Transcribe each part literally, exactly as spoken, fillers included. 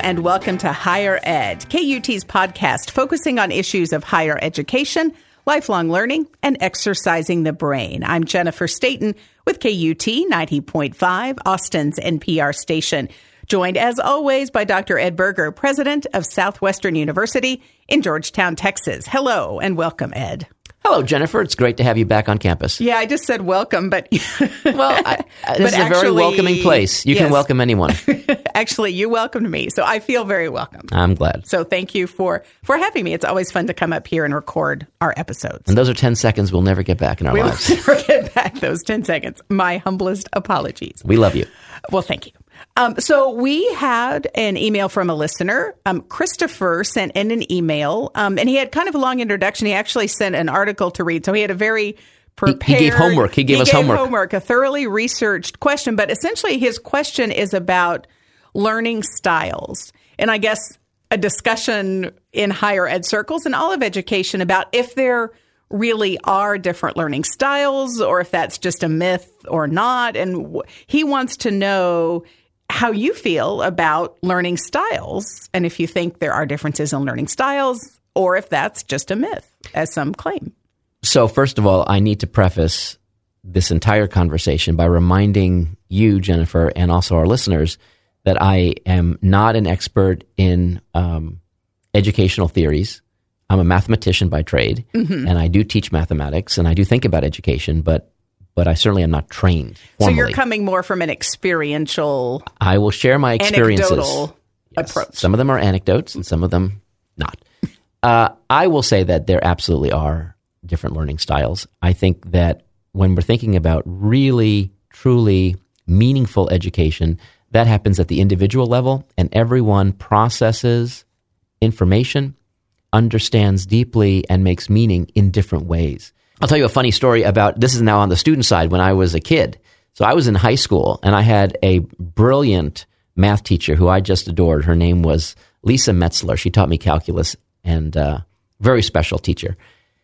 and welcome to Higher Ed, K U T's podcast focusing on issues of higher education, lifelong learning, and exercising the brain. I'm Jennifer Staten with K U T ninety point five, Austin's N P R station, joined as always by Doctor Ed Berger, president of Southwestern University in Georgetown, Texas. Hello and welcome, Ed. Hello, Jennifer. It's great to have you back on campus. Yeah, I just said welcome, but... well, I, I, this but is actually, a very welcoming place. You yes. can welcome anyone. Actually, you welcomed me, so I feel very welcome. I'm glad. So thank you for, for having me. It's always fun to come up here and record our episodes. And those are ten seconds we'll never get back in our we lives. We'll never get back those ten seconds. My humblest apologies. We love you. Well, thank you. Um, so we had an email from a listener. Um, Christopher sent in an email, um, and he had kind of a long introduction. He actually sent an article to read, so he had a very prepared... He, he gave homework. He gave he us gave homework. homework, a thoroughly researched question, but essentially his question is about learning styles. And I guess a discussion in higher ed circles and all of education about if there really are different learning styles or if that's just a myth or not. And w- he wants to know how you feel about learning styles and if you think there are differences in learning styles or if that's just a myth, as some claim. So first of all, I need to preface this entire conversation by reminding you, Jennifer, and also our listeners that I am not an expert in um, educational theories. I'm a mathematician by trade, mm-hmm. and I do teach mathematics, and I do think about education, but but I certainly am not trained formally. So you're coming more from an experiential, I will share my experiences. Anecdotal yes. approach. Some of them are anecdotes, and some of them not. uh, I will say that there absolutely are different learning styles. I think that when we're thinking about really, truly meaningful education, that happens at the individual level, and everyone processes information, understands deeply, and makes meaning in different ways. I'll tell you a funny story about, this is now on the student side, when I was a kid. So I was in high school, and I had a brilliant math teacher who I just adored. Her name was Lisa Metzler. She taught me calculus, and uh, very special teacher.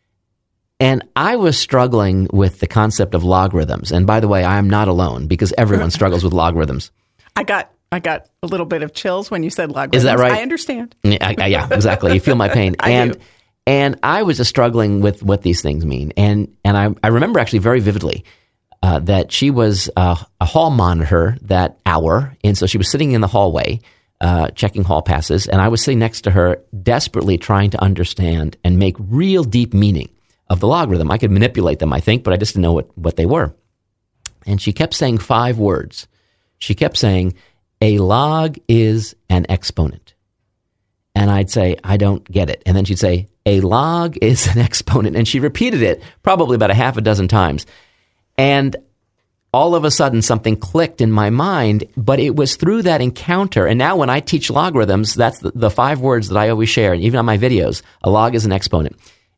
And I was struggling with the concept of logarithms. And by the way, I am not alone, because everyone struggles with logarithms. I got I got a little bit of chills when you said logarithms. Is that right? I understand. Yeah, I, yeah exactly. You feel my pain. I and do. and I was just struggling with what these things mean. And and I, I remember actually very vividly uh, that she was uh, a hall monitor that hour. And so she was sitting in the hallway uh, checking hall passes. And I was sitting next to her desperately trying to understand and make real deep meaning of the logarithm. I could manipulate them, I think, but I just didn't know what, what they were. And she kept saying five words. She kept saying, a log is an exponent. And I'd say, I don't get it. And then she'd say, a log is an exponent. And she repeated it probably about a half a dozen times. And all of a sudden, something clicked in my mind, but it was through that encounter. And now when I teach logarithms, that's the, the five words that I always share, even on my videos. A log is an exponent.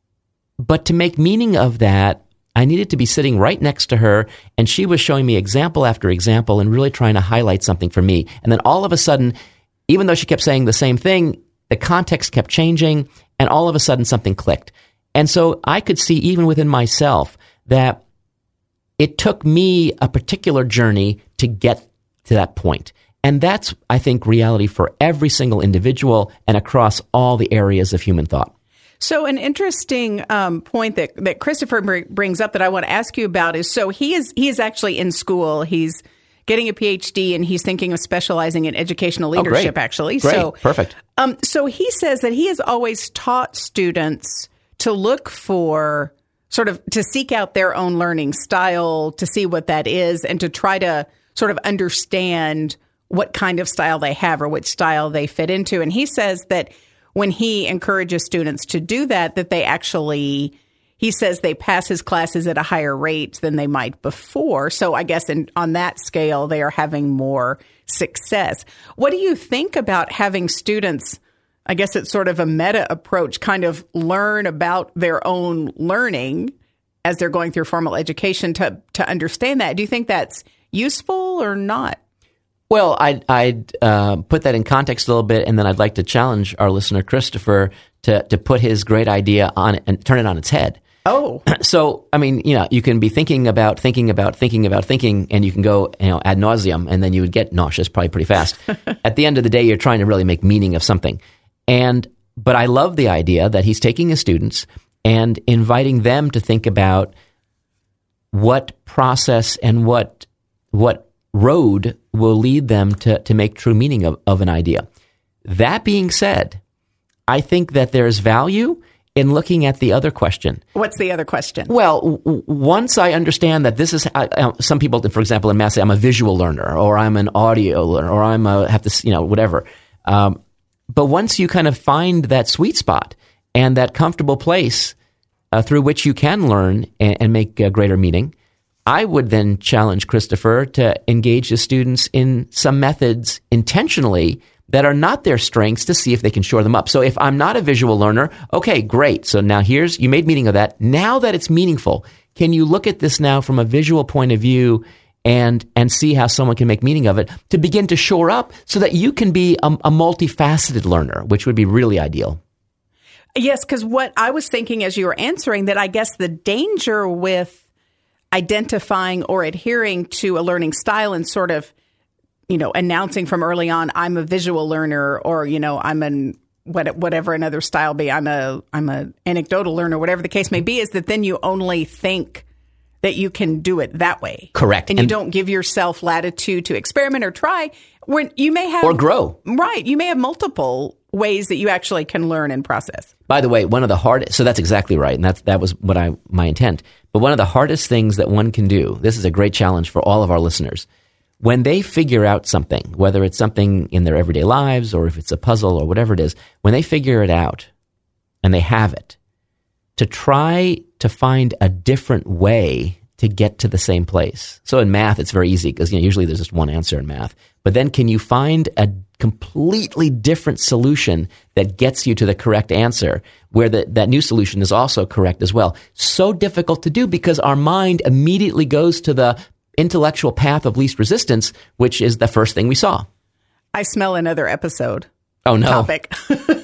But to make meaning of that, I needed to be sitting right next to her, and she was showing me example after example and really trying to highlight something for me. And then all of a sudden, even though she kept saying the same thing, the context kept changing, and all of a sudden something clicked. And so I could see even within myself that it took me a particular journey to get to that point. And that's, I think, reality for every single individual and across all the areas of human thought. So an interesting um, point that, that Christopher br- brings up that I want to ask you about is, so he is he is actually in school. He's getting a P H D, and he's thinking of specializing in educational leadership, oh, great. actually. Great. So Perfect. Um, so he says that he has always taught students to look for, sort of, to seek out their own learning style, to see what that is, and to try to sort of understand what kind of style they have or which style they fit into. And he says that when he encourages students to do that, that they actually, he says they pass his classes at a higher rate than they might before. So I guess in, on that scale, they are having more success. What do you think about having students, I guess it's sort of a meta approach, kind of learn about their own learning as they're going through formal education to, to understand that? Do you think that's useful or not? Well, I'd, I'd uh, put that in context a little bit, and then I'd like to challenge our listener, Christopher, to, to put his great idea on it and turn it on its head. Oh. So, I mean, you know, you can be thinking about, thinking about, thinking about, thinking, and you can go, you know, ad nauseum, and then you would get nauseous probably pretty fast. At the end of the day, you're trying to really make meaning of something. And, but I love the idea that he's taking his students and inviting them to think about what process and what, what road will lead them to, to make true meaning of, of an idea. That being said, I think that there's value in looking at the other question. What's the other question? Well, w- once I understand that this is, uh, some people, for example, in math say I'm a visual learner, or I'm an audio learner, or I'm a, have to, you know, whatever. Um, but once you kind of find that sweet spot and that comfortable place uh, through which you can learn and, and make uh, greater meaning, I would then challenge Christopher to engage his students in some methods intentionally that are not their strengths to see if they can shore them up. So if I'm not a visual learner, okay, great. So now here's, you made meaning of that. Now that it's meaningful, can you look at this now from a visual point of view and and see how someone can make meaning of it to begin to shore up so that you can be a, a multifaceted learner, which would be really ideal. Yes, because what I was thinking as you were answering, that I guess the danger with identifying or adhering to a learning style and sort of, you know, announcing from early on, I'm a visual learner, or, you know, I'm an what, whatever another style be, I'm a I'm a anecdotal learner, whatever the case may be, is that then you only think that you can do it that way. Correct. And, and you don't give yourself latitude to experiment or try when you may have or grow. Right. You may have multiple ways that you actually can learn and process. By the way, one of the hardest, so that's exactly right. And that's, that was what I, my intent. But one of the hardest things that one can do, this is a great challenge for all of our listeners. When they figure out something, whether it's something in their everyday lives or if it's a puzzle or whatever it is, when they figure it out and they have it, to try to find a different way to get to the same place. So in math, it's very easy because, you know, usually there's just one answer in math. But then can you find a completely different solution that gets you to the correct answer, where the, that new solution is also correct as well? So difficult to do because our mind immediately goes to the intellectual path of least resistance, which is the first thing we saw. I smell another episode. Oh no! Topic.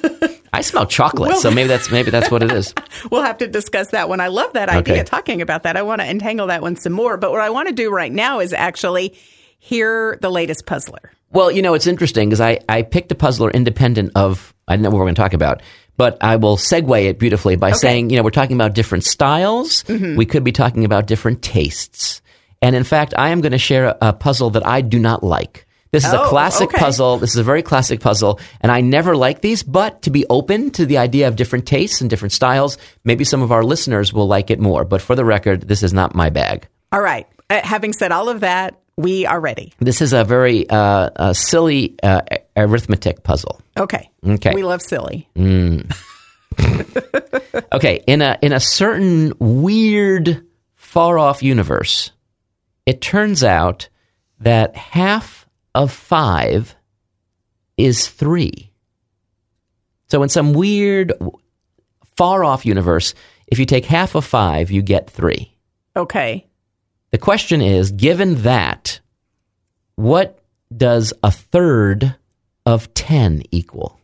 I smell chocolate, well, so maybe that's maybe that's what it is. We'll have to discuss that one. I love that idea. Okay. Talking about that, I want to entangle that one some more. But what I want to do right now is actually hear the latest puzzler. Well, you know, it's interesting because I I picked a puzzler independent of I don't know what we're going to talk about. But I will segue it beautifully by okay. saying, you know, we're talking about different styles. Mm-hmm. We could be talking about different tastes. And in fact, I am going to share a, a puzzle that I do not like. This is oh, a classic okay. puzzle. This is a very classic puzzle. And I never like these, but to be open to the idea of different tastes and different styles, maybe some of our listeners will like it more. But for the record, this is not my bag. All right. Uh, having said all of that, we are ready. This is a very uh, a silly uh, arithmetic puzzle. Okay. Okay. We love silly. Mm. Okay. In a in a certain weird, far-off universe, it turns out that half of five is three. So in some weird, far-off universe, if you take half of five, you get three. Okay. The question is, given that, what does a third of ten equal?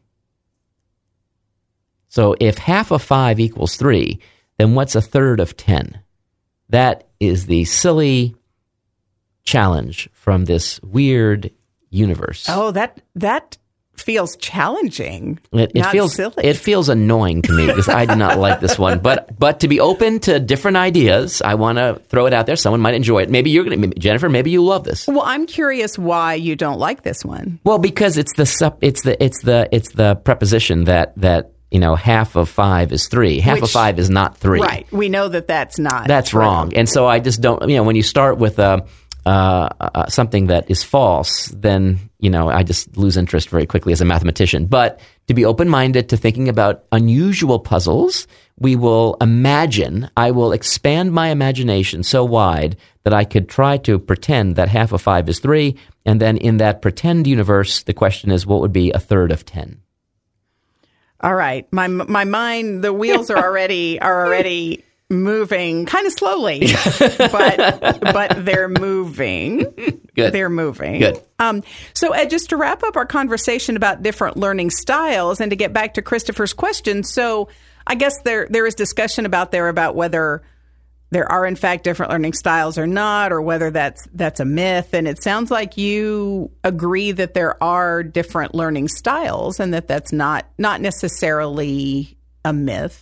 So if half of five equals three, then what's a third of ten? That is the silly challenge from this weird universe. Oh, that that feels challenging. It, it not feels silly. It feels annoying to me because I do not like this one. But but to be open to different ideas, I want to throw it out there. Someone might enjoy it. Maybe you're going to, Jennifer. Maybe you love this. Well, I'm curious why you don't like this one. Well, because it's the sup, it's the it's the it's the preposition that that. You know, half of five is three. Half Which, of five is not three. Right. We know that that's not. That's true. wrong. And so I just don't, you know, when you start with uh, uh, uh, something that is false, then, you know, I just lose interest very quickly as a mathematician. But to be open-minded to thinking about unusual puzzles, we will imagine, I will expand my imagination so wide that I could try to pretend that half of five is three. And then in that pretend universe, the question is, what would be a third of ten? All right, my my mind, the wheels are already are already moving kind of slowly, but but they're moving. Good. They're moving. Good. Um, so, Ed, just to wrap up our conversation about different learning styles, and to get back to Christopher's question, so I guess there there is discussion about there about whether there are in fact different learning styles or not, or whether that's that's a myth. And it sounds like you agree that there are different learning styles and that that's not not necessarily a myth.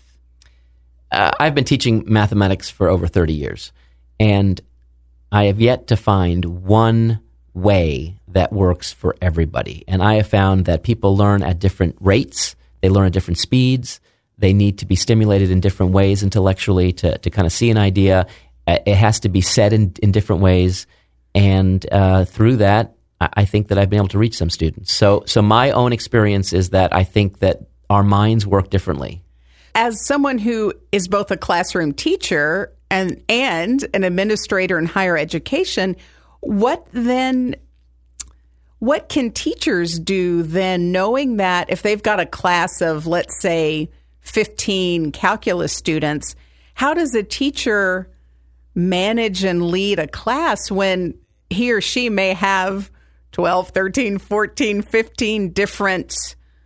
Uh, I've been teaching mathematics for over thirty years, and I have yet to find one way that works for everybody. And I have found that people learn at different rates. They learn at different speeds. They need to be stimulated in different ways intellectually to, to kind of see an idea. It has to be said in, in different ways. And uh, through that, I think that I've been able to reach some students. So, so my own experience is that I think that our minds work differently. As someone who is both a classroom teacher and and an administrator in higher education, what then, what can teachers do then, knowing that if they've got a class of, let's say, fifteen calculus students, how does a teacher manage and lead a class when he or she may have twelve, thirteen, fourteen, fifteen different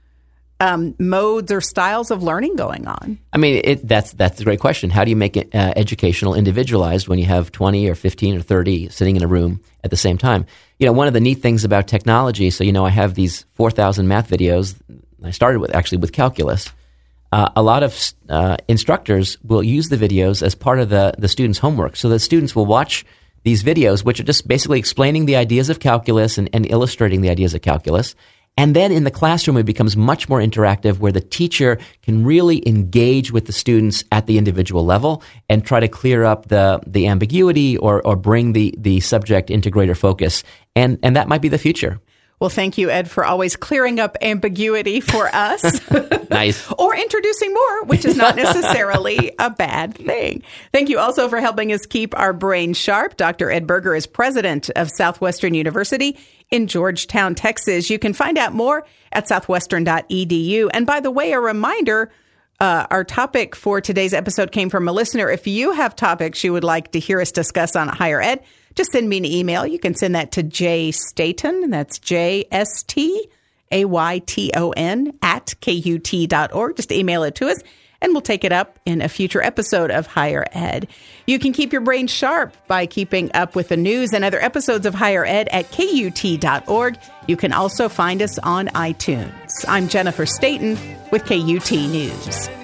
Um, modes or styles of learning going on? I mean, it, that's that's a great question. How do you make it uh, educational, individualized when you have twenty or fifteen or thirty sitting in a room at the same time? You know, one of the neat things about technology, so, you know, I have these four thousand math videos. I started with actually with calculus. Uh, a lot of uh, instructors will use the videos as part of the, the students' homework. So the students will watch these videos, which are just basically explaining the ideas of calculus and, and illustrating the ideas of calculus. And then in the classroom, it becomes much more interactive, where the teacher can really engage with the students at the individual level and try to clear up the the ambiguity or or bring the the subject into greater focus. And and that might be the future. Well, thank you, Ed, for always clearing up ambiguity for us. Nice. Or introducing more, which is not necessarily a bad thing. Thank you also for helping us keep our brains sharp. Doctor Ed Berger is president of Southwestern University in Georgetown, Texas. You can find out more at southwestern dot e d u. And by the way, a reminder, uh, our topic for today's episode came from a listener. If you have topics you would like to hear us discuss on higher ed, just send me an email. You can send that to J Staton, that's J S T A Y T O N, at K U T dot org. Just email it to us, and we'll take it up in a future episode of Higher Ed. You can keep your brain sharp by keeping up with the news and other episodes of Higher Ed at K U T dot org. You can also find us on iTunes. I'm Jennifer Staton with K U T News.